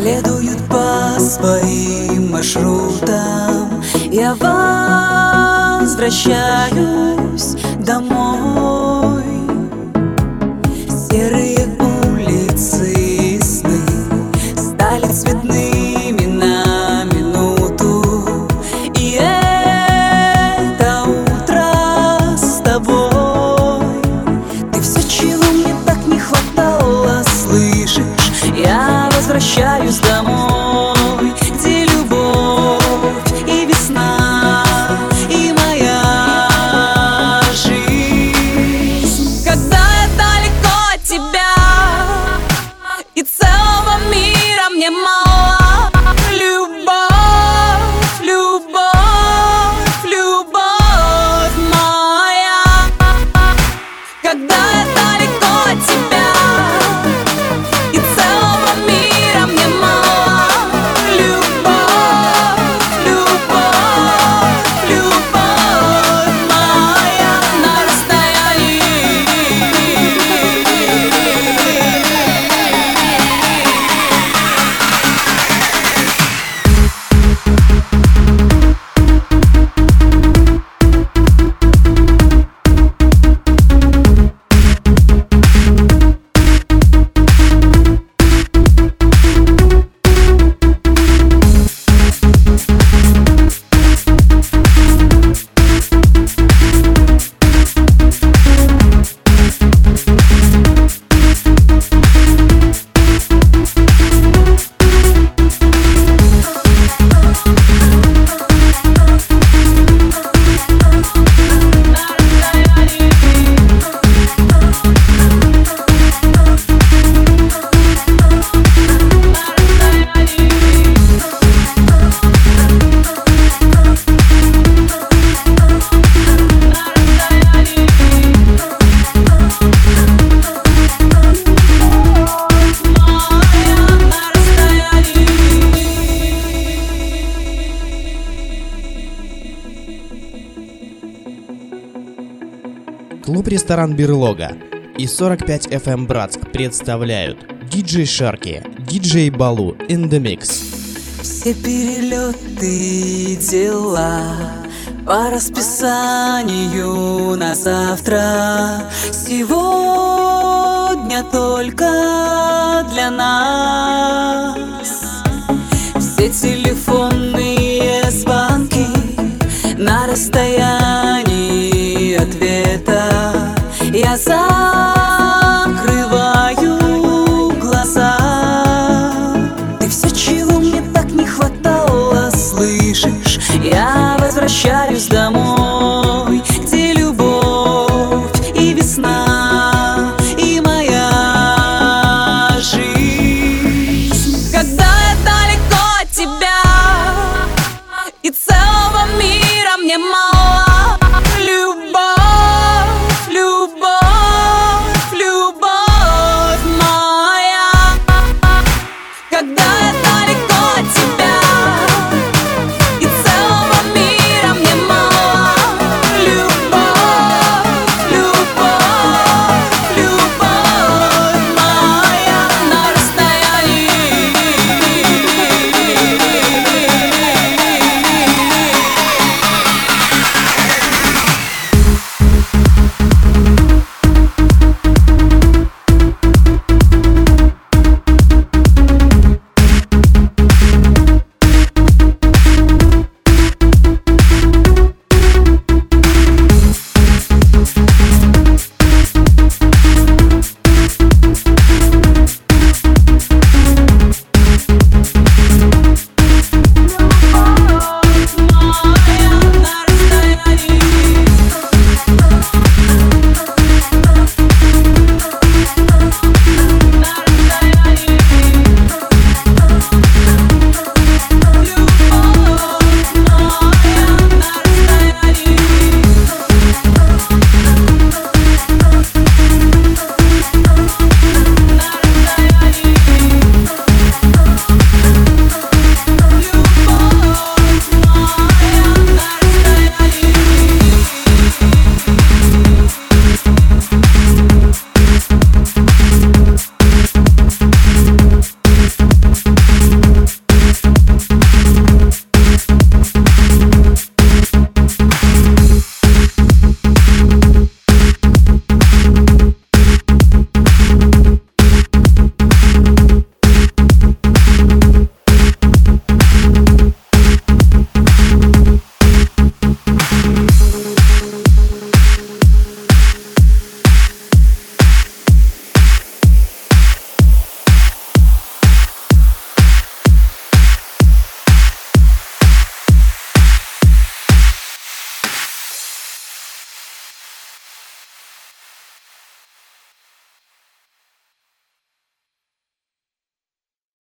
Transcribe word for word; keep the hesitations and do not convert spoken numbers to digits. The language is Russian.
следуют по своим маршрутам. Я возвращаюсь домой. Серые улицы и сны стали цветными на минуту. И это утро с тобой. Ты все, чего мне так не хватало, слышишь? Я возвращаюсь домой, где любовь и весна, и моя жизнь. Когда я далеко от тебя, и целого мира мне мало. Любовь, любовь, любовь моя. Когда я далеко от тебя, и целого мира мне мало. Любовь, любовь, любовь моя на расстоянии. Клуб-ресторан «Берлога» и сорок пять эф эм Братск представляют диджей Шарки, диджей Балу in the mix. Все перелеты и дела по расписанию на завтра. Сегодня только для нас. Все телефонные звонки на расстоянии ответа. Я за